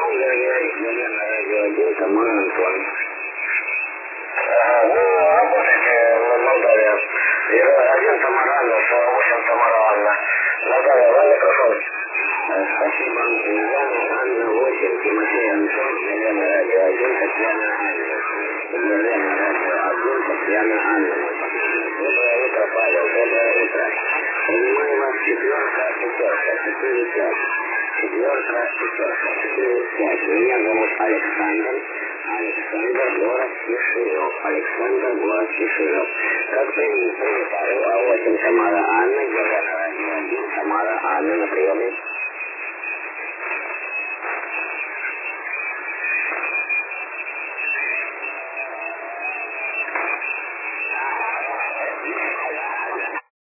Елена Радио 1, Тамара Антон. Вы работаете в Молдавии. Один Тамара Анна, 8 Тамара Анна. Молдавия, вам микрофон. Спасибо. Елена Анна 8, Тимофей Антон, Елена Радио 1, Татьяна Анна. Елена Радио 1, Татьяна Анна. Доброе утро, Павел, доброе утро. Принимаю вас четверка, 4-5. Четверка, 4-5. Меня зовут Александр. Город Кишинев. Александр, город Кишинев. Как принято, 8 Тамара Анна, Елена Радио 1, Тамара Анна на приеме.